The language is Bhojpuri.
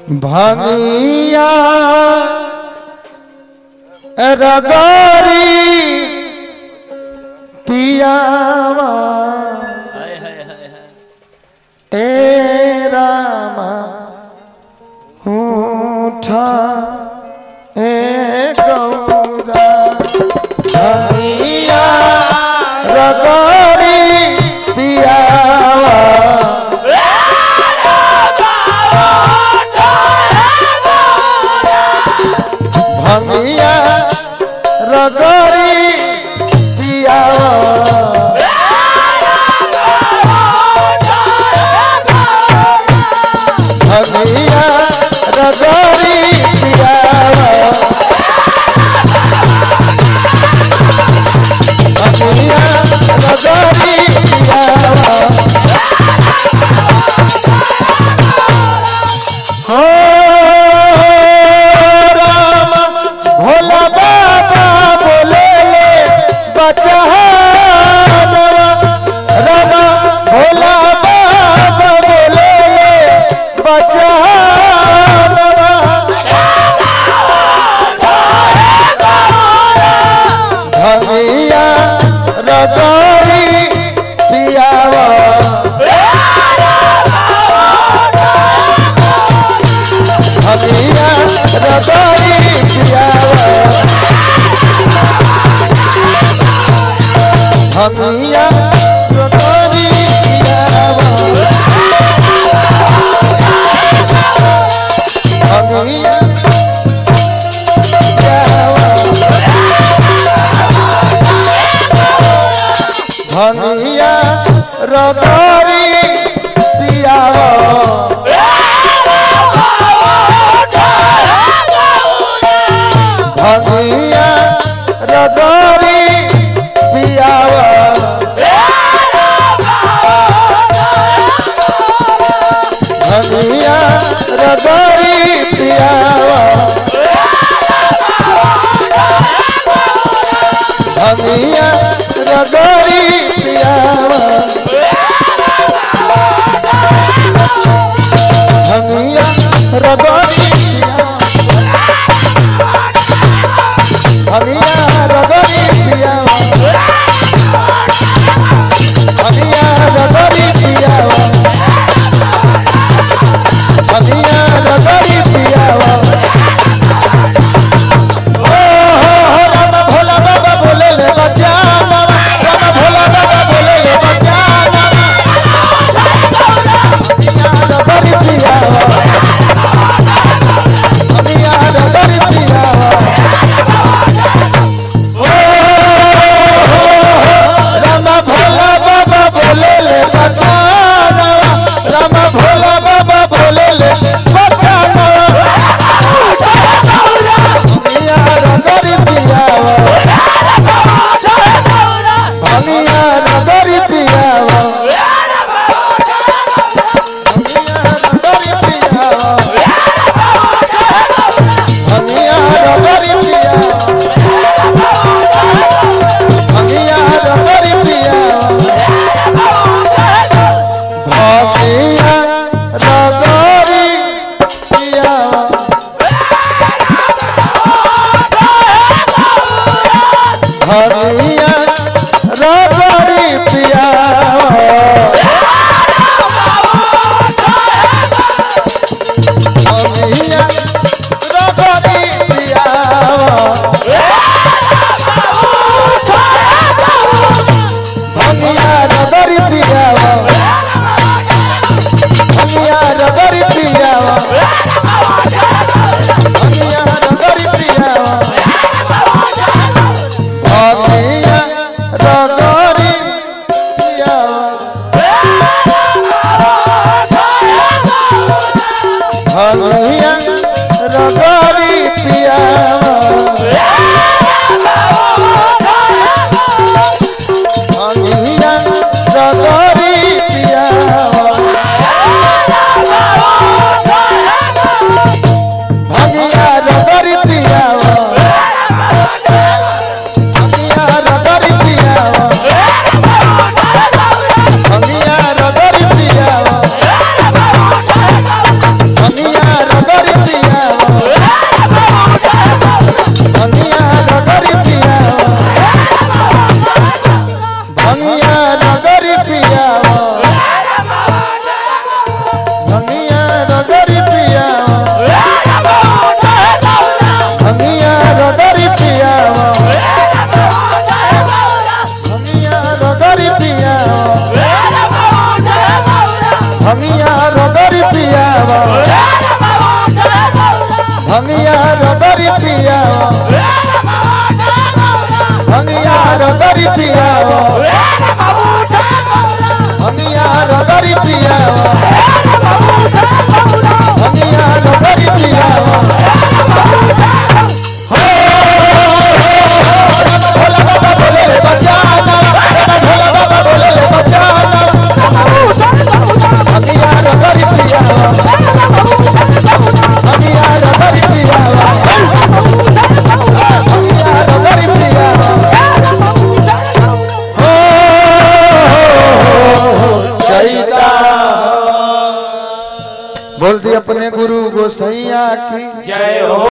भंगिया रगोरी पियावा तेरा उठा गौरा भंगिया रगोरी पियावा भंगिया रगोरी पियावा भंगिया रगोरी पियावा भंगिया रगोरी पियावा हो राम भोला बाबा बोले ले बचा राम भोला बाबा बोले ले बचा भंगिया रगोरी पियावा भंगिया रगोरी पियावा भंगिया रगोरी पियावा भंगिया भंगिया रगोरी पियावा भंगिया रगोरी पियावा भंगिया रगोरी पियावा भंगिया रगोरी पियावा भंगिया रगोरी भंगिया रगोरी पियावा भंगिया रगोरी पियावा भंगिया रगोरी पियावा राम भोला बाबा बोले ले बचा राम भोला बाबा बोले ले बचा भंगिया रगोरी पियावा भंगिया रगोरी पियावा राम भोला बाबा बोले ले बचा राम भोला बाबा बोले ले बचा भंगिया रगोरी पियावा भंगिया रगोरी पियावा भंगिया रगोरी पियावा भंगिया रगोरी पियावा भंगिया रगोरी पियावा भंगिया रगोरी पियावा भंगिया रगोरी पियावा भंगिया रगोरी पियावा भंगिया रगोरी पियावा भंगिया रगोरी पियावा भंगिया रगोरी पियावा भंगिया रगोरी पियावा भंगिया रगोरी पियावा भंगिया रगोरी पियावा भंगिया रगोरी पियावा भंगिया रगोरी पियावा भंगिया रगोरी पियावा भंगिया रगोरी भंगिया रगरी पिया भंगिया रगरी पिया भंगिया रगरी पिया भंगिया रगरी पिया भोला बाबा बोले ले बचाना भोला बाबा बोले ले बचाना भंगिया रगरी पिया भंगिया रगरी पिया भंगिया रगरी पिया बोल दी अपने गुरु गोसैया की जय हो।